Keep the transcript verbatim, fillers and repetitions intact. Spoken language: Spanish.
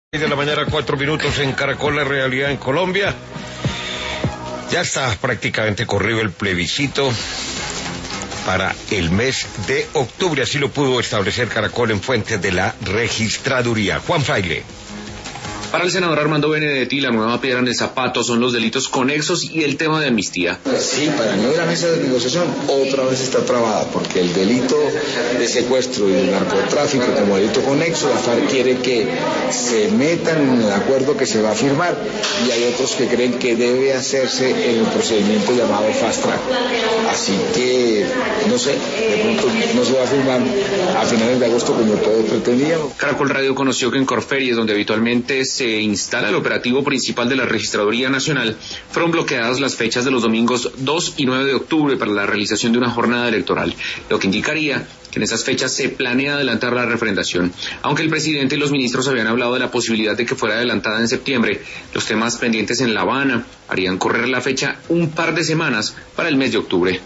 De la mañana, cuatro minutos en Caracol, la realidad en Colombia. Ya está prácticamente corrido el plebiscito para el mes de octubre. Así lo pudo establecer Caracol en fuentes de la registraduría. Juan Fraile. Para el senador Armando Benedetti, la nueva piedra en el zapato son los delitos conexos y el tema de amnistía. Sí, para mí la mesa de negociación otra vez está trabada, porque el delito de secuestro y el narcotráfico como delito conexo, la FARC quiere que se metan en el acuerdo que se va a firmar, y hay otros que creen que debe hacerse en el procedimiento llamado fast track. Así que, no sé, de pronto no se va a firmar a finales de agosto como todos pretendíamos. Caracol Radio conoció que en Corferias, donde habitualmente se se instala el operativo principal de la Registraduría Nacional, fueron bloqueadas las fechas de los domingos dos y nueve de octubre para la realización de una jornada electoral, lo que indicaría que en esas fechas se planea adelantar la referendación. Aunque el presidente y los ministros habían hablado de la posibilidad de que fuera adelantada en septiembre, los temas pendientes en La Habana harían correr la fecha un par de semanas para el mes de octubre.